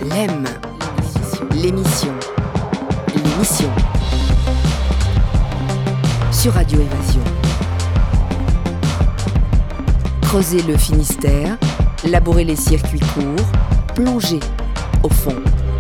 L'EM, l'émission sur Radio Évasion. Creuser le Finistère, labourer les circuits courts, plonger au fond.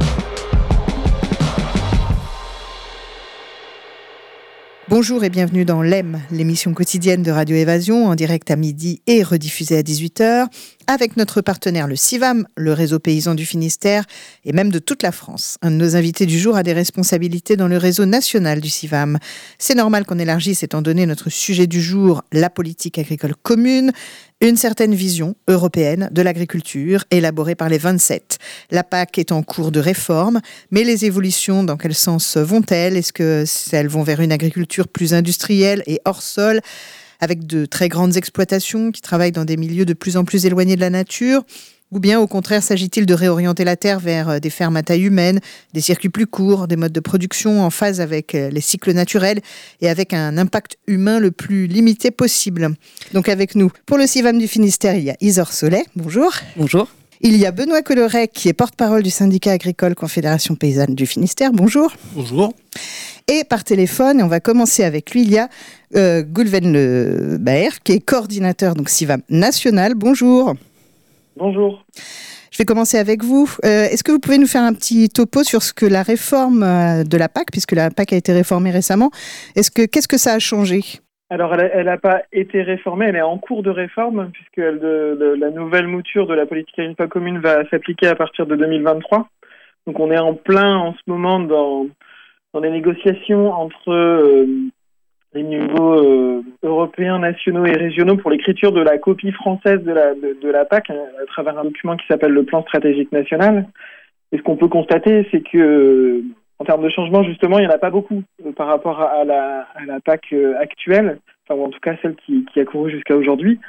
Bonjour et bienvenue dans l'EM, l'émission quotidienne de Radio Évasion, en direct à midi et rediffusée à 18h, avec notre partenaire le CIVAM, le réseau paysan du Finistère et même de toute la France. Un de nos invités du jour a des responsabilités dans le réseau national du CIVAM. C'est normal qu'on élargisse, étant donné notre sujet du jour, la politique agricole commune, une certaine vision européenne de l'agriculture élaborée par les 27. La PAC est en cours de réforme, mais les évolutions, dans quel sens vont-elles ? Est-ce qu'elles vont vers une agriculture plus industrielle et hors sol, avec de très grandes exploitations qui travaillent dans des milieux de plus en plus éloignés de la nature ? Ou bien, au contraire, s'agit-il de réorienter la terre vers des fermes à taille humaine, des circuits plus courts, des modes de production en phase avec les cycles naturels et avec un impact humain le plus limité possible. Donc avec nous, pour le CIVAM du Finistère, il y a Isor Solé. Bonjour. Bonjour. Il y a Benoît Collerec, qui est porte-parole du syndicat agricole Confédération Paysanne du Finistère. Bonjour. Bonjour. Et par téléphone, et on va commencer avec lui, il y a Goulven Le Baer, qui est coordinateur donc CIVAM national. Bonjour. Bonjour. Je vais commencer avec vous. Est-ce que vous pouvez nous faire un petit topo sur ce que la réforme de la PAC, puisque la PAC a été réformée récemment, qu'est-ce que ça a changé ? Alors, elle n'a pas été réformée, elle est en cours de réforme, puisque la nouvelle mouture de la politique agricole commune va s'appliquer à partir de 2023. Donc, on est en plein, en ce moment, dans les négociations entre les niveaux européens, nationaux et régionaux pour l'écriture de la copie française de la PAC, à travers un document qui s'appelle le plan stratégique national. Et ce qu'on peut constater, c'est que en termes de changement, justement, il n'y en a pas beaucoup par rapport à la PAC actuelle, enfin, ou en tout cas celle qui a couru jusqu'à aujourd'hui.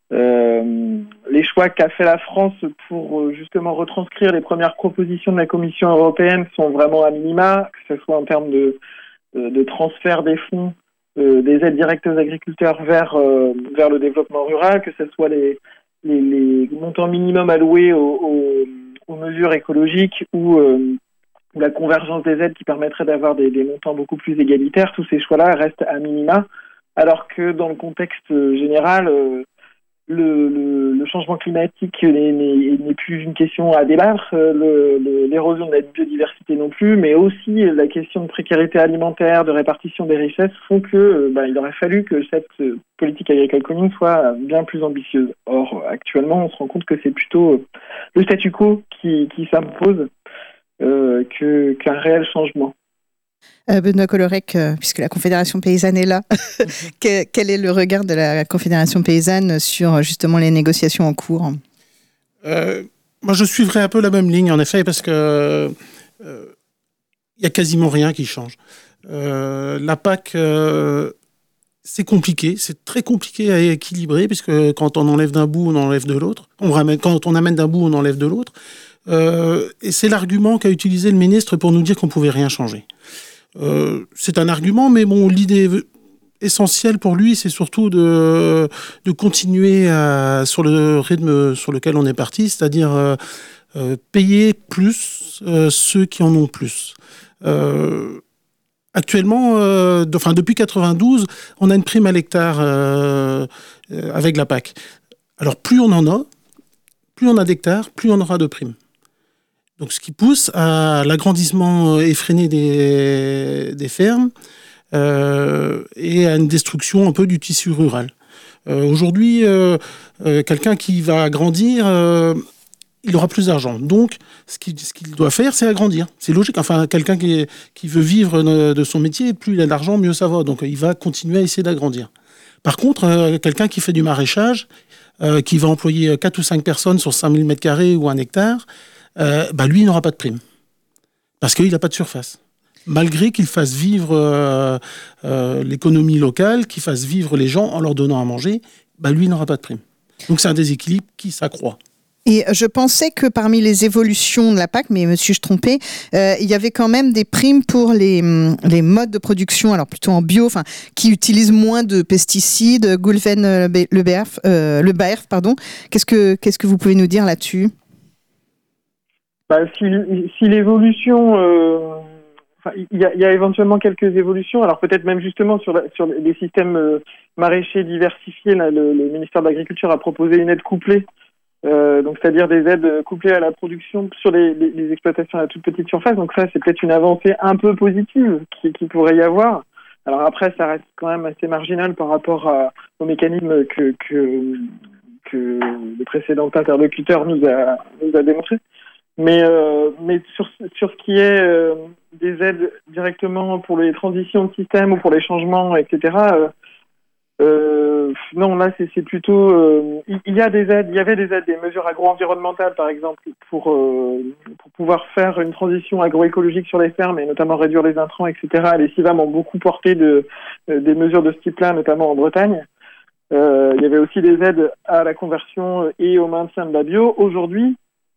Les choix qu'a fait la France pour justement retranscrire les premières propositions de la Commission européenne sont vraiment à minima, que ce soit en termes de transfert des fonds, des aides directes aux agriculteurs vers le développement rural, que ce soit les montants minimums alloués aux mesures écologiques ou la convergence des aides qui permettrait d'avoir des montants beaucoup plus égalitaires. Tous ces choix-là restent à minima, alors que dans le contexte général, le changement climatique n'est plus une question à débattre, l'érosion de la biodiversité non plus, mais aussi la question de précarité alimentaire, de répartition des richesses font que il aurait fallu que cette politique agricole commune soit bien plus ambitieuse. Or, actuellement, on se rend compte que c'est plutôt le statu quo qui s'impose qu'un réel changement. Benoît Collerec, puisque la Confédération paysanne est là, quel est le regard de la Confédération paysanne sur justement les négociations en cours ? Moi, je suivrai un peu la même ligne, en effet, parce que y a quasiment rien qui change. La PAC, c'est compliqué, c'est très compliqué à équilibrer, puisque quand on enlève d'un bout, on enlève de l'autre. Quand on amène d'un bout, on enlève de l'autre. Et c'est l'argument qu'a utilisé le ministre pour nous dire qu'on ne pouvait rien changer. C'est un argument, mais bon, l'idée essentielle pour lui, c'est surtout de continuer sur le rythme sur lequel on est parti, c'est-à-dire payer plus ceux qui en ont plus. Actuellement, depuis 92, on a une prime à l'hectare avec la PAC. Alors plus on en a, plus on a d'hectares, plus on aura de primes. Donc, ce qui pousse à l'agrandissement effréné des fermes et à une destruction un peu du tissu rural. Aujourd'hui, quelqu'un qui va grandir, il aura plus d'argent. Donc, ce qu'il doit faire, c'est agrandir. C'est logique. Enfin, quelqu'un qui veut vivre de son métier, plus il a d'argent, mieux ça va. Donc, il va continuer à essayer d'agrandir. Par contre, quelqu'un qui fait du maraîchage, qui va employer 4 ou 5 personnes sur 5000 m² ou 1 hectare, lui, il n'aura pas de prime. Parce qu'il n'a pas de surface. Malgré qu'il fasse vivre l'économie locale, qu'il fasse vivre les gens en leur donnant à manger, lui, il n'aura pas de prime. Donc, c'est un déséquilibre qui s'accroît. Et je pensais que parmi les évolutions de la PAC, mais me suis-je trompée, il y avait quand même des primes pour les modes de production, alors plutôt en bio, qui utilisent moins de pesticides. Goulven Le Baer, qu'est-ce que vous pouvez nous dire là-dessus ? Si l'évolution, il y a éventuellement quelques évolutions. Alors peut-être même justement sur les systèmes maraîchers diversifiés, là, le ministère de l'Agriculture a proposé une aide couplée, donc c'est-à-dire des aides couplées à la production sur les exploitations à toute petite surface. Donc ça, c'est peut-être une avancée un peu positive qui pourrait y avoir. Alors après, ça reste quand même assez marginal par rapport au mécanisme que le précédent interlocuteur nous a démontré. Mais sur ce qui est des aides directement pour les transitions de système ou pour les changements, etc., non, là c'est plutôt il y avait des aides, des mesures agro-environnementales par exemple pour pouvoir faire une transition agroécologique sur les fermes et notamment réduire les intrants, etc. Les CIVAM ont beaucoup porté des mesures de ce type-là, notamment en Bretagne. Il y avait aussi des aides à la conversion et au maintien de la bio. Aujourd'hui,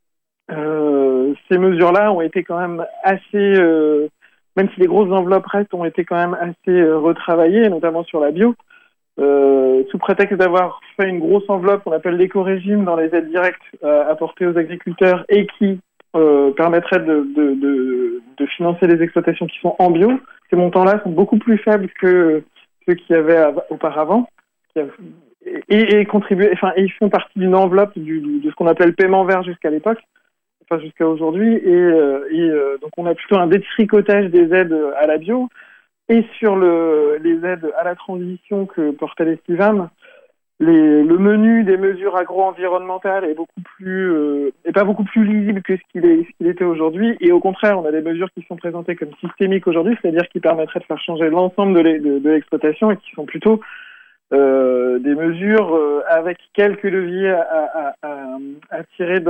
ces mesures-là ont été quand même assez, même si les grosses enveloppes restent, ont été quand même assez retravaillées, notamment sur la bio. Sous prétexte d'avoir fait une grosse enveloppe qu'on appelle l'éco-régime dans les aides directes apportées aux agriculteurs et qui permettrait de financer les exploitations qui sont en bio, ces montants-là sont beaucoup plus faibles que ceux qu'il y avait auparavant et contribuent, ils font partie d'une enveloppe de ce qu'on appelle paiement vert jusqu'à l'époque, jusqu'à aujourd'hui, et donc on a plutôt un détricotage des aides à la bio. Et sur les aides à la transition que portaient les CIVAM, le menu des mesures agro-environnementales est pas beaucoup plus lisible que ce qu'il était aujourd'hui. Et au contraire, on a des mesures qui sont présentées comme systémiques aujourd'hui, c'est-à-dire qui permettraient de faire changer l'ensemble de l'exploitation et qui sont plutôt des mesures avec quelques leviers à tirer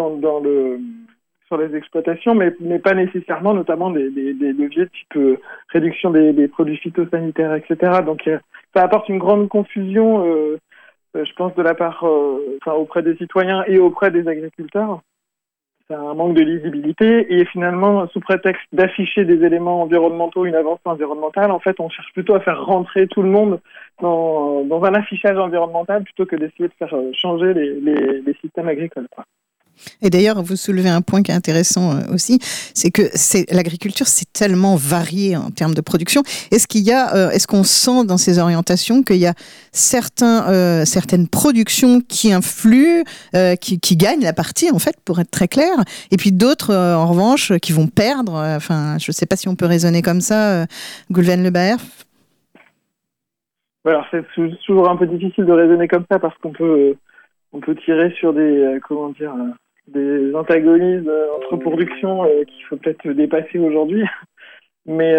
sur les exploitations, mais pas nécessairement, notamment des leviers type réduction des produits phytosanitaires, etc. Donc ça apporte une grande confusion, je pense, de la part auprès des citoyens et auprès des agriculteurs. C'est un manque de lisibilité et finalement, sous prétexte d'afficher des éléments environnementaux, une avancée environnementale, en fait, on cherche plutôt à faire rentrer tout le monde dans un affichage environnemental plutôt que d'essayer de faire changer les systèmes agricoles, quoi. Et d'ailleurs, vous soulevez un point qui est intéressant aussi, c'est que l'agriculture, c'est tellement varié en termes de production. Est-ce qu'on sent dans ces orientations qu'il y a certaines productions qui influent, qui gagnent la partie, en fait, pour être très clair, et puis d'autres, en revanche, qui vont perdre. Je ne sais pas si on peut raisonner comme ça, Goulven Le Baer. Alors, c'est toujours un peu difficile de raisonner comme ça parce qu'on peut tirer sur des antagonismes entre productions qu'il faut peut-être dépasser aujourd'hui. Mais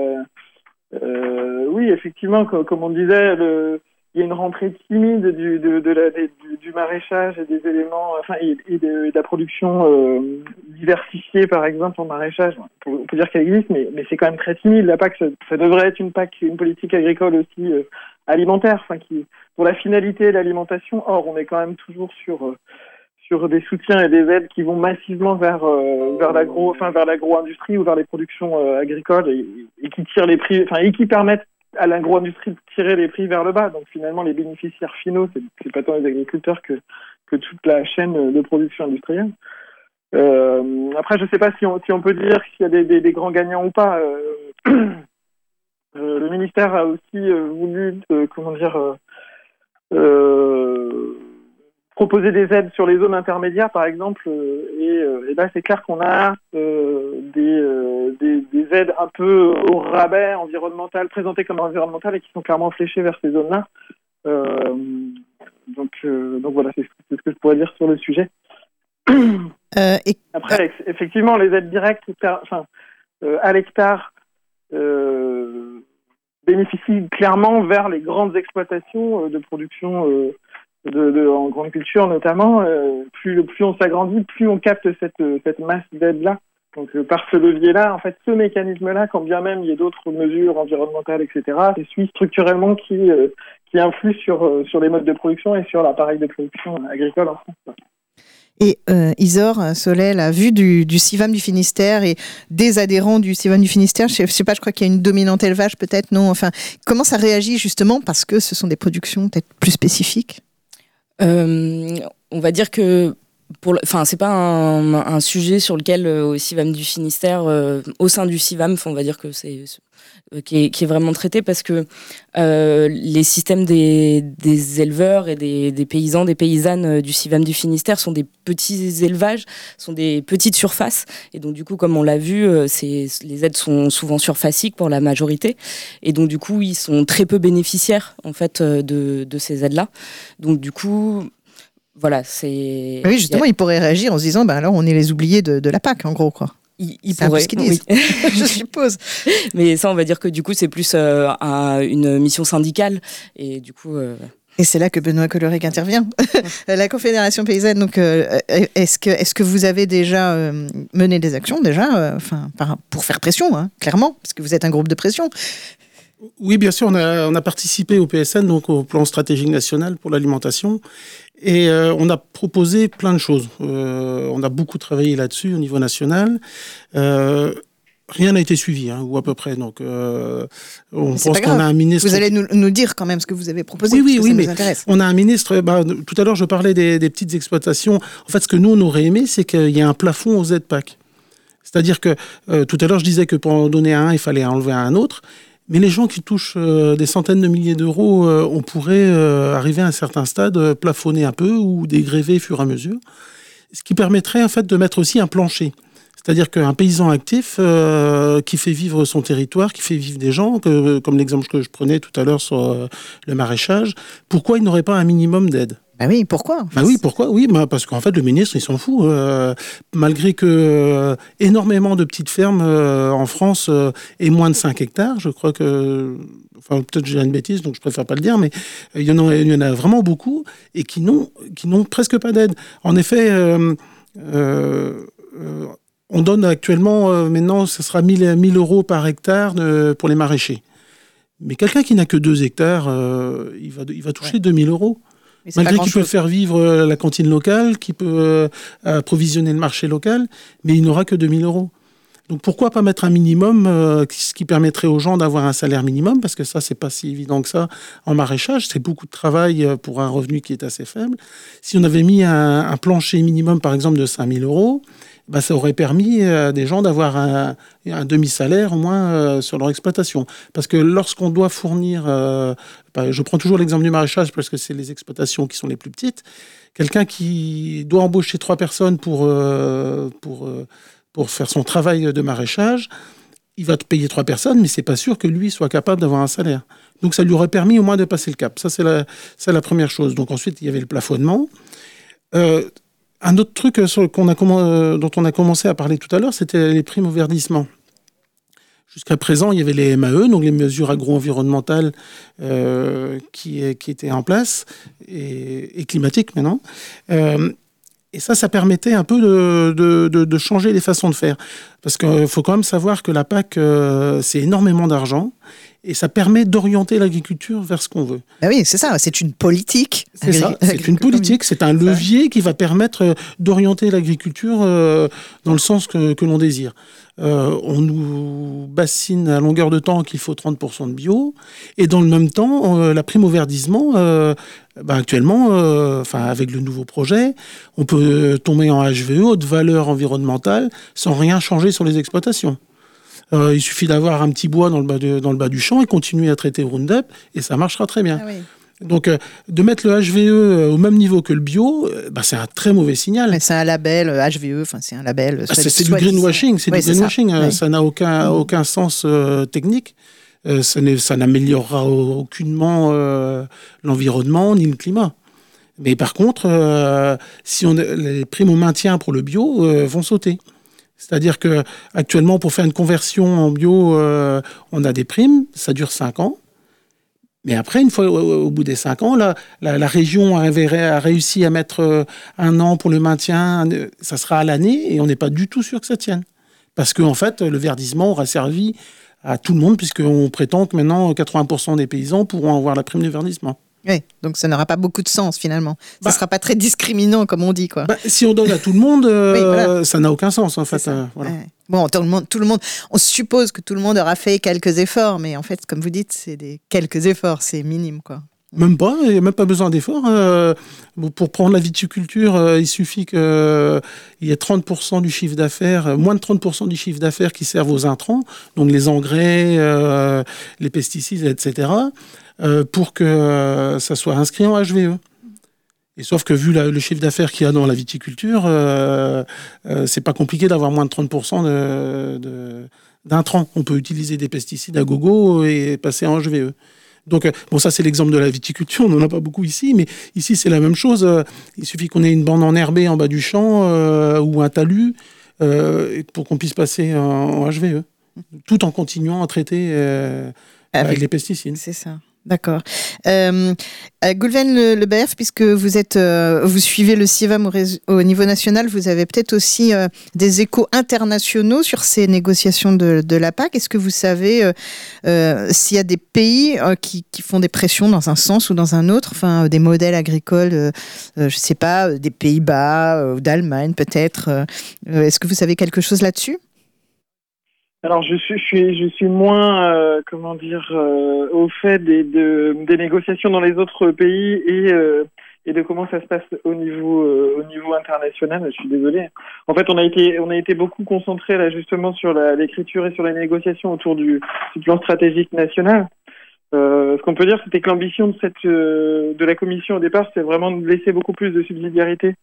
oui, effectivement, comme on disait, il y a une rentrée timide du maraîchage et des éléments, et de la production diversifiée, par exemple, en maraîchage. On peut dire qu'elle existe, mais c'est quand même très timide. La PAC, ça devrait être une politique agricole aussi alimentaire, pour la finalité de l'alimentation. Or, on est quand même toujours sur des soutiens et des aides qui vont massivement vers l'agro-industrie ou vers les productions agricoles et qui tirent les prix, et qui permettent à l'agro-industrie de tirer les prix vers le bas. Donc finalement, les bénéficiaires finaux, c'est pas tant les agriculteurs que toute la chaîne de production industrielle. Après, je sais pas si on peut dire s'il y a des grands gagnants ou pas. Le ministère a aussi voulu, proposer des aides sur les zones intermédiaires, par exemple, et là c'est clair qu'on a des aides un peu au rabais environnementales, présentées comme environnementales et qui sont clairement fléchées vers ces zones-là. Donc voilà, c'est ce que je pourrais dire sur le sujet. Après, effectivement, les aides directes, à l'hectare, bénéficient clairement vers les grandes exploitations de production en grande culture notamment. Plus on s'agrandit, plus on capte cette masse d'aide-là. Donc par ce levier-là, en fait, ce mécanisme-là, quand bien même il y a d'autres mesures environnementales, etc., c'est celui structurellement qui influe sur les modes de production et sur l'appareil de production agricole en France. Et Isor Solel, a vu du CIVAM du Finistère et des adhérents du CIVAM du Finistère, je sais pas, je crois qu'il y a une dominante élevage peut-être, non, comment ça réagit justement parce que ce sont des productions peut-être plus spécifiques? On va dire que c'est pas un sujet sur lequel au CIVAM du Finistère, au sein du CIVAM, on va dire que c'est qui est vraiment traité, parce que les systèmes des éleveurs et des paysans, des paysannes du CIVAM du Finistère sont des petits élevages, sont des petites surfaces, et donc du coup, comme on l'a vu, les aides sont souvent surfaciques pour la majorité, et donc du coup, ils sont très peu bénéficiaires en fait de ces aides-là. Donc du coup, voilà, c'est... Oui, justement, ils pourraient réagir en se disant, alors on est les oubliés de la PAC, en gros, quoi. Ils pourraient, ce qu'ils disent, oui. Je suppose. Mais ça, on va dire que du coup, c'est plus une mission syndicale. Et du coup... Et c'est là que Benoît Colorec intervient. La Confédération paysanne, donc, est-ce que vous avez déjà mené des actions, pour faire pression, hein, clairement, parce que vous êtes un groupe de pression? Oui, bien sûr, on a participé au PSN, donc au plan stratégique national pour l'alimentation, et on a proposé plein de choses. On a beaucoup travaillé là-dessus au niveau national. Rien n'a été suivi, ou à peu près. Donc, on pense qu'on a un ministre. Vous allez nous dire quand même ce que vous avez proposé. Oui, ça mais nous intéresse. On a un ministre. Tout à l'heure, je parlais des petites exploitations. En fait, ce que nous on aurait aimé, c'est qu'il y ait un plafond aux aides PAC. C'est-à-dire que tout à l'heure, je disais que pour en donner à un, il fallait enlever à un autre. Mais les gens qui touchent des centaines de milliers d'euros, on pourrait arriver à un certain stade, plafonner un peu ou dégréver au fur et à mesure. Ce qui permettrait en fait de mettre aussi un plancher. C'est-à-dire qu'un paysan actif qui fait vivre son territoire, qui fait vivre des gens, comme l'exemple que je prenais tout à l'heure sur le maraîchage, pourquoi il n'aurait pas un minimum d'aide ? Oui, pourquoi ? Pourquoi ? Oui, parce qu'en fait, le ministre, il s'en fout. Malgré que énormément de petites fermes en France aient moins de 5 hectares, je crois que... Enfin, peut-être j'ai une bêtise, donc je préfère pas le dire, mais il y en a vraiment beaucoup et qui n'ont presque pas d'aide. En effet... on donne actuellement, maintenant, ce sera 1000 euros par hectare pour les maraîchers. Mais quelqu'un qui n'a que 2 hectares, il va toucher 2000 euros. Malgré qu'il peut faire vivre la cantine locale, qu'il peut approvisionner le marché local, mais il n'aura que 2000 euros. Donc pourquoi pas mettre un minimum, ce qui permettrait aux gens d'avoir un salaire minimum, parce que ça, c'est pas si évident que ça en maraîchage, c'est beaucoup de travail pour un revenu qui est assez faible. Si on avait mis un plancher minimum, par exemple, de 5000 euros, ça aurait permis à des gens d'avoir un demi-salaire au moins sur leur exploitation. Parce que lorsqu'on doit fournir, je prends toujours l'exemple du maraîchage parce que c'est les exploitations qui sont les plus petites, quelqu'un qui doit embaucher 3 personnes pour faire son travail de maraîchage, il va te payer 3 personnes, mais c'est pas sûr que lui soit capable d'avoir un salaire. Donc ça lui aurait permis au moins de passer le cap. Ça, c'est la première chose. Donc ensuite, il y avait le plafonnement. Un autre truc dont on a commencé à parler tout à l'heure, c'était les primes au verdissement. Jusqu'à présent, il y avait les MAE, donc les mesures agro-environnementales qui étaient en place, et climatiques maintenant. Et ça permettait un peu de changer les façons de faire. Parce qu'il faut quand même savoir que la PAC, c'est énormément d'argent. Et ça permet d'orienter l'agriculture vers ce qu'on veut. Oui, c'est ça, c'est une politique. C'est ça, c'est une politique, c'est un levier qui va permettre d'orienter l'agriculture dans le sens que l'on désire. On nous bassine à longueur de temps qu'il faut 30% de bio, et dans le même temps, la prime au verdissement, actuellement, avec le nouveau projet, on peut tomber en HVE, haute valeur environnementale, sans rien changer sur les exploitations. Il suffit d'avoir un petit bois dans le bas du champ et continuer à traiter Roundup et ça marchera très bien. Donc, de mettre le HVE au même niveau que le bio, c'est un très mauvais signal. Mais c'est un label HVE, c'est un label... c'est du greenwashing, ça n'a aucun sens technique. Ça n'améliorera aucunement l'environnement ni le climat. Mais par contre, les primes au maintien pour le bio vont sauter. C'est-à-dire qu'actuellement, pour faire une conversion en bio, on a des primes, ça dure 5 ans. Mais après, une fois au bout des 5 ans, la région a réussi à mettre 1 an pour le maintien, ça sera à l'année, et on n'est pas du tout sûr que ça tienne. Parce qu'en fait, le verdissement aura servi à tout le monde, puisqu'on prétend que maintenant, 80% des paysans pourront avoir la prime de verdissement. Oui, donc ça n'aura pas beaucoup de sens finalement. Ça ne sera pas très discriminant comme on dit, quoi. Si on donne à tout le monde, ça n'a aucun sens en fait. Voilà. Ouais. Bon, tout le monde, on suppose que tout le monde aura fait quelques efforts, mais en fait, comme vous dites, c'est des quelques efforts, c'est minime, quoi. Même pas, il n'y a même pas besoin d'effort. Pour prendre la viticulture, il suffit qu'il y ait 30% du chiffre d'affaires, moins de 30% du chiffre d'affaires qui servent aux intrants, donc les engrais, les pesticides, etc., pour que ça soit inscrit en HVE. Et sauf que vu le chiffre d'affaires qu'il y a dans la viticulture, c'est pas compliqué d'avoir moins de 30% d'intrants. On peut utiliser des pesticides à gogo et passer en HVE. Donc, ça c'est l'exemple de la viticulture, on n'en a pas beaucoup ici, mais ici c'est la même chose. Il suffit qu'on ait une bande enherbée en bas du champ ou un talus pour qu'on puisse passer en HVE, tout en continuant à traiter avec les pesticides. C'est ça. D'accord. Goulven Le Baerf, puisque vous suivez le CIVAM au niveau national, vous avez peut-être aussi des échos internationaux sur ces négociations de la PAC. Est-ce que vous savez s'il y a des pays qui font des pressions dans un sens ou dans un autre, enfin des modèles agricoles, je ne sais pas, des Pays-Bas ou d'Allemagne peut-être. Est-ce que vous savez quelque chose là-dessus ? Alors je suis moins au fait des négociations dans les autres pays et de comment ça se passe au niveau international. Je suis désolé. En fait, on a été beaucoup concentré là justement sur l'écriture et sur les négociations autour du plan stratégique national. Ce qu'on peut dire, c'était que l'ambition de la Commission au départ, c'était vraiment de laisser beaucoup plus de subsidiarité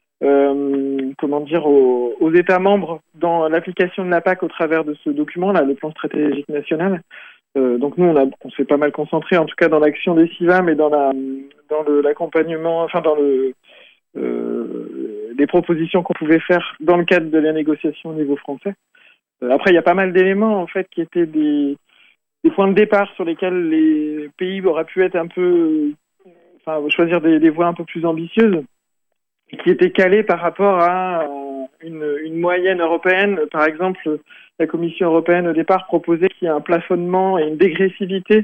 aux États membres dans l'application de la PAC au travers de ce document-là, le plan stratégique national. Donc nous, on s'est pas mal concentré, en tout cas dans l'action des CIVAM et dans l'accompagnement, enfin dans les propositions qu'on pouvait faire dans le cadre de la négociation au niveau français. Après, il y a pas mal d'éléments en fait qui étaient des points de départ sur lesquels les pays auraient pu être choisir des voies un peu plus ambitieuses, qui était calé par rapport à une moyenne européenne. Par exemple, la Commission européenne au départ proposait qu'il y ait un plafonnement et une dégressivité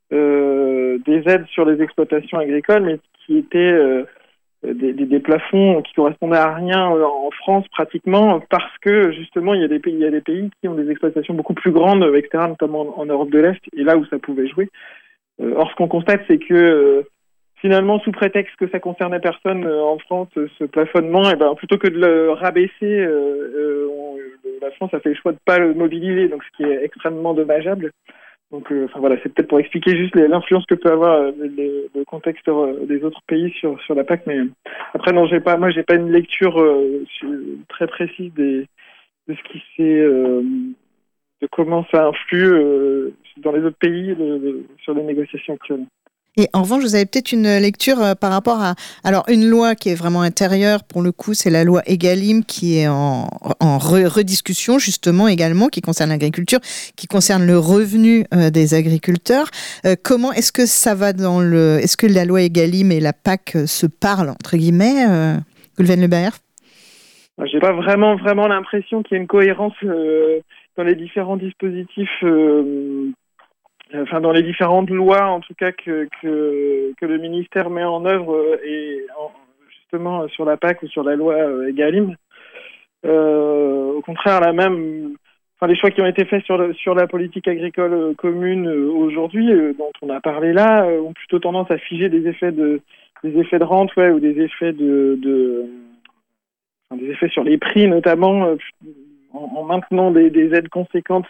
des aides sur les exploitations agricoles, mais qui étaient des plafonds qui correspondaient à rien en France pratiquement, parce que justement il y a des pays qui ont des exploitations beaucoup plus grandes, etc., notamment en Europe de l'Est, et là où ça pouvait jouer. Or, ce qu'on constate, c'est que finalement, sous prétexte que ça concernait personne en France, ce plafonnement, plutôt que de le rabaisser, la France a fait le choix de pas le mobiliser, donc ce qui est extrêmement dommageable. Donc, c'est peut-être pour expliquer juste l'influence que peut avoir le contexte des autres pays sur la PAC. Mais après, non, j'ai pas une lecture très précise de ce qui s'est, de comment ça influe dans les autres pays sur les négociations actuelles. Et en revanche, vous avez peut-être une lecture par rapport à une loi qui est vraiment intérieure, pour le coup, c'est la loi Egalim qui est en rediscussion justement également, qui concerne l'agriculture, qui concerne le revenu des agriculteurs. Comment est-ce que ça va est-ce que la loi Egalim et la PAC se parlent entre guillemets, Goulven Le Baerf ? J'ai pas vraiment l'impression qu'il y ait une cohérence dans les différents dispositifs. Dans les différentes lois, en tout cas, que le ministère met en œuvre, justement sur la PAC ou sur la loi Egalim. Au contraire, les choix qui ont été faits sur la politique agricole commune aujourd'hui, dont on a parlé là, ont plutôt tendance à figer des effets de rente, ou des effets des effets sur les prix, notamment en maintenant des aides conséquentes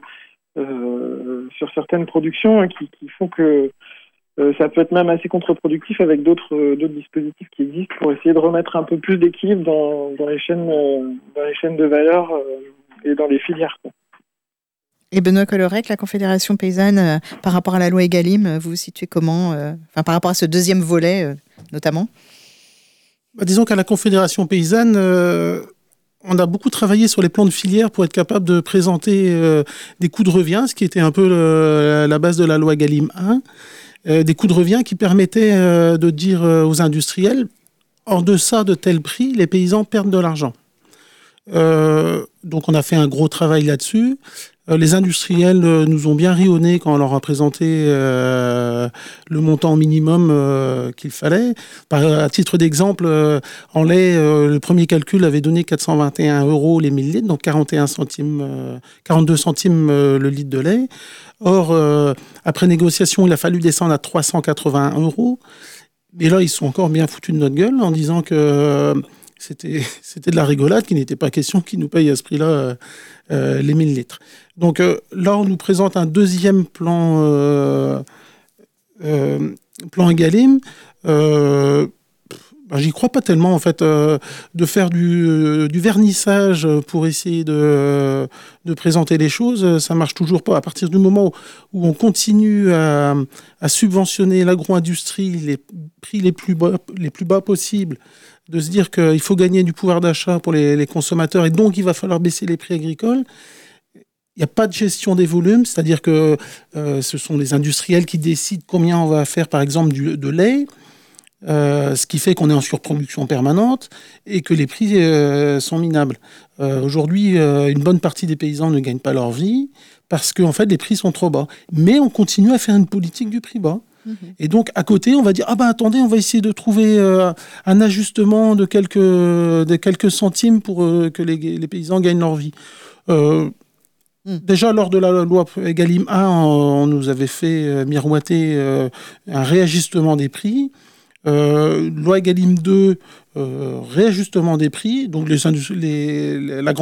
sur certaines productions, qui font que ça peut être même assez contre-productif avec d'autres dispositifs qui existent pour essayer de remettre un peu plus d'équilibre dans les chaînes de valeur et dans les filières. Et Benoît Colorec, la Confédération paysanne, par rapport à la loi Egalim, vous vous situez comment par rapport à ce deuxième volet notamment ? Disons qu'à la Confédération paysanne, on a beaucoup travaillé sur les plans de filière pour être capable de présenter des coûts de revient, ce qui était un peu la base de la loi Egalim 1, des coûts de revient qui permettaient de dire aux industriels, en deçà de tel prix, les paysans perdent de l'argent. Donc on a fait un gros travail là-dessus. Les industriels nous ont bien ri au nez quand on leur a présenté le montant minimum qu'il fallait. À titre d'exemple, en lait, le premier calcul avait donné 421 € les 1000 litres, donc 42 centimes le litre de lait. Or, après négociation, il a fallu descendre à 381 €. Mais là, ils sont encore bien foutus de notre gueule en disant que c'était de la rigolade, qu'il n'était pas question qu'ils nous payent à ce prix-là les 1000 litres. Donc là, on nous présente un deuxième plan Egalim. J'y crois pas tellement, en fait, de faire du vernissage pour essayer de présenter les choses. Ça marche toujours pas. À partir du moment où on continue à subventionner l'agro-industrie, les prix les plus bas possibles, de se dire qu'il faut gagner du pouvoir d'achat pour les consommateurs et donc il va falloir baisser les prix agricoles. Il n'y a pas de gestion des volumes, c'est-à-dire que ce sont les industriels qui décident combien on va faire, par exemple, de lait. Ce qui fait qu'on est en surproduction permanente et que les prix sont minables. Aujourd'hui, une bonne partie des paysans ne gagnent pas leur vie parce qu'en fait, les prix sont trop bas. Mais on continue à faire une politique du prix bas. Et donc, à côté, on va dire, attendez, on va essayer de trouver un ajustement de quelques centimes pour que les paysans gagnent leur vie. Déjà, lors de la loi Egalim 1, on nous avait fait miroiter un réajustement des prix. Loi Egalim 2, réajustement des prix. Donc la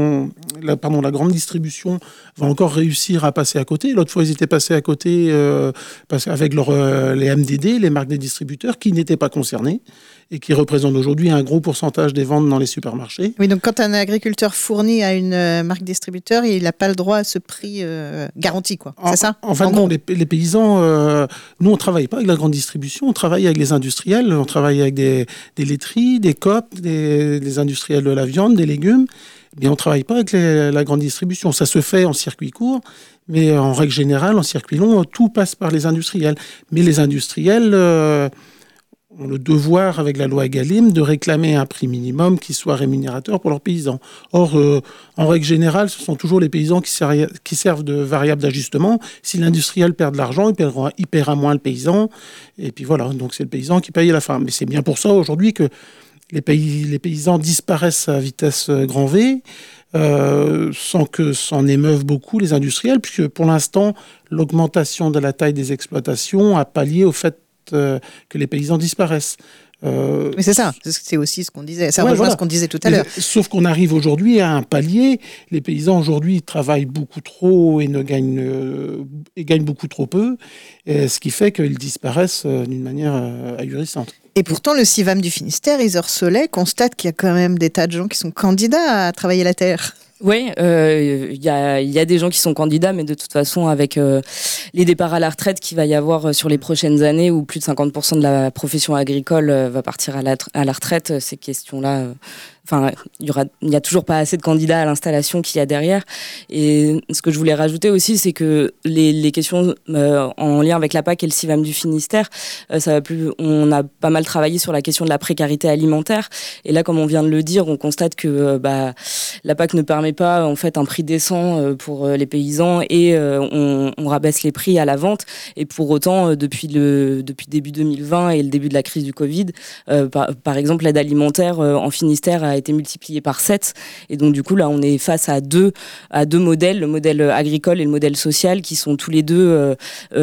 grande distribution va encore réussir à passer à côté. L'autre fois, ils étaient passés à côté avec les MDD, les marques des distributeurs, qui n'étaient pas concernés et qui représentent aujourd'hui un gros pourcentage des ventes dans les supermarchés. Oui, donc quand un agriculteur fournit à une marque distributeur, il n'a pas le droit à ce prix garanti, quoi. C'est ça ? En fait, non, les paysans, nous, on ne travaille pas avec la grande distribution, on travaille avec les industriels, on travaille avec des laiteries, des coop, des industriels de la viande, des légumes, mais on ne travaille pas avec la grande distribution. Ça se fait en circuit court, mais en règle générale, en circuit long, tout passe par les industriels. Mais les industriels ont le devoir, avec la loi Egalim, de réclamer un prix minimum qui soit rémunérateur pour leurs paysans. Or, en règle générale, ce sont toujours les paysans qui servent de variable d'ajustement. Si l'industriel perd de l'argent, il paiera moins le paysan. Et puis voilà, donc c'est le paysan qui paye à la fin. Mais c'est bien pour ça, aujourd'hui, que les paysans disparaissent à vitesse grand V, sans que s'en émeuvent beaucoup les industriels, puisque pour l'instant, l'augmentation de la taille des exploitations a pallié au fait que les paysans disparaissent. Mais c'est ça, c'est aussi ce qu'on disait. Ça rejoint ce qu'on disait tout à l'heure. Sauf qu'on arrive aujourd'hui à un palier. Les paysans aujourd'hui travaillent beaucoup trop et gagnent beaucoup trop peu, ce qui fait qu'ils disparaissent d'une manière ahurissante. Et pourtant, le CIVAM du Finistère, Isor Soleil, constate qu'il y a quand même des tas de gens qui sont candidats à travailler la terre. Oui, il y a des gens qui sont candidats, mais de toute façon, avec les départs à la retraite qu'il va y avoir sur les prochaines années, où plus de 50% de la profession agricole va partir à la retraite, ces questions-là... il y a toujours pas assez de candidats à l'installation qu'il y a derrière. Et ce que je voulais rajouter aussi, c'est que les questions en lien avec la PAC et le CIVAM du Finistère, on a pas mal travaillé sur la question de la précarité alimentaire. Et là, comme on vient de le dire, on constate que la PAC ne permet pas en fait un prix décent pour les paysans et on rabaisse les prix à la vente. Et pour autant, depuis début 2020 et le début de la crise du Covid, par exemple, l'aide alimentaire en Finistère a été multiplié par 7, et donc du coup là on est face à deux modèles, le modèle agricole et le modèle social, qui sont tous les deux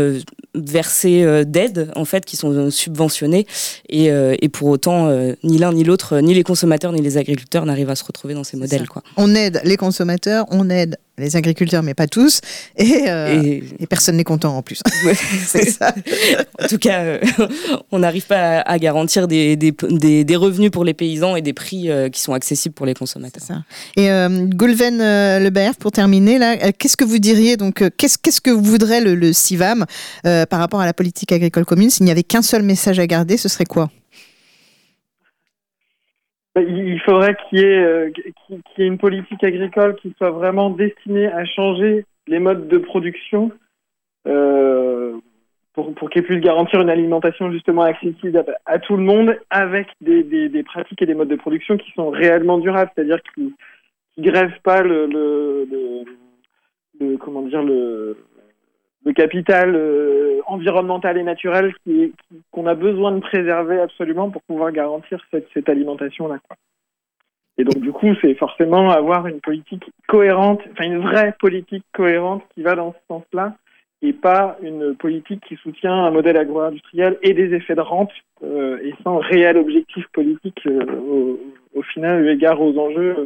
versés d'aide en fait, qui sont subventionnés, et pour autant ni l'un ni l'autre, ni les consommateurs ni les agriculteurs n'arrivent à se retrouver dans ces modèles, quoi. On aide les consommateurs, on aide les agriculteurs, mais pas tous, et personne n'est content en plus. Ouais. C'est ça. En tout cas, on n'arrive pas à garantir des revenus pour les paysans et des prix qui sont accessibles pour les consommateurs. C'est ça. Et Goulven Lebert, pour terminer, là, qu'est-ce que vous diriez, donc, qu'est-ce que voudrait le CIVAM par rapport à la politique agricole commune? S'il n'y avait qu'un seul message à garder, ce serait quoi? Il faudrait qu'il y ait une politique agricole qui soit vraiment destinée à changer les modes de production pour qu'elle puisse garantir une alimentation justement accessible à tout le monde, avec des pratiques et des modes de production qui sont réellement durables, c'est-à-dire qui grèvent pas le capital environnemental et naturel qu'on a besoin de préserver absolument pour pouvoir garantir cette alimentation-là, quoi. Et donc, du coup, c'est forcément avoir une politique cohérente, enfin une vraie politique cohérente qui va dans ce sens-là, et pas une politique qui soutient un modèle agro-industriel et des effets de rente, et sans réel objectif politique au final, eu égard aux enjeux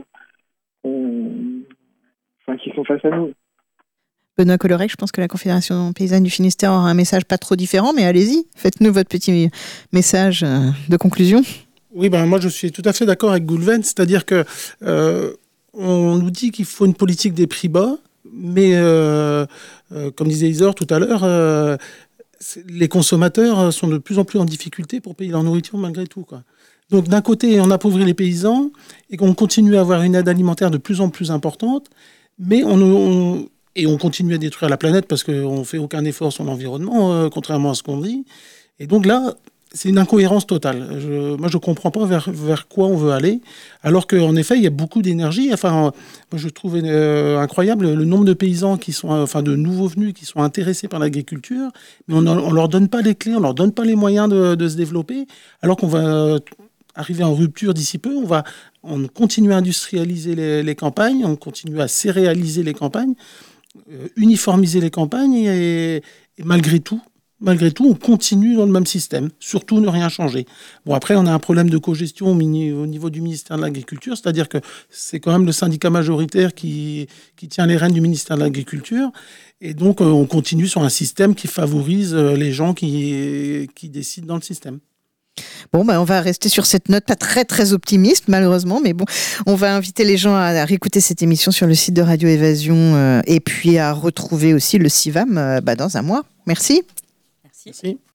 qui sont face à nous. Benoît Collerec, je pense que la Confédération paysanne du Finistère aura un message pas trop différent, mais allez-y, faites-nous votre petit message de conclusion. Oui, moi je suis tout à fait d'accord avec Goulven, c'est-à-dire que on nous dit qu'il faut une politique des prix bas, mais comme disait Isor tout à l'heure, les consommateurs sont de plus en plus en difficulté pour payer leur nourriture malgré tout, quoi. Donc d'un côté, on appauvrit les paysans et qu'on continue à avoir une aide alimentaire de plus en plus importante, mais on continue à détruire la planète parce qu'on ne fait aucun effort sur l'environnement, contrairement à ce qu'on dit. Et donc là, c'est une incohérence totale. Moi, je ne comprends pas vers quoi on veut aller, alors qu'en effet, il y a beaucoup d'énergie. Enfin, moi, je trouve incroyable le nombre de paysans de nouveaux venus qui sont intéressés par l'agriculture, mais on ne leur donne pas les clés, on ne leur donne pas les moyens de se développer, alors qu'on va arriver en rupture d'ici peu. On continue à industrialiser les campagnes, on continue à céréaliser les campagnes, uniformiser les campagnes, et malgré tout, on continue dans le même système, surtout ne rien changer. Bon, après, on a un problème de cogestion au niveau du ministère de l'Agriculture, c'est-à-dire que c'est quand même le syndicat majoritaire qui tient les rênes du ministère de l'Agriculture, et donc on continue sur un système qui favorise les gens qui décident dans le système. Bon, on va rester sur cette note pas très très optimiste malheureusement, mais bon, on va inviter les gens à réécouter cette émission sur le site de Radio Évasion et puis à retrouver aussi le CIVAM dans un mois. Merci. Merci.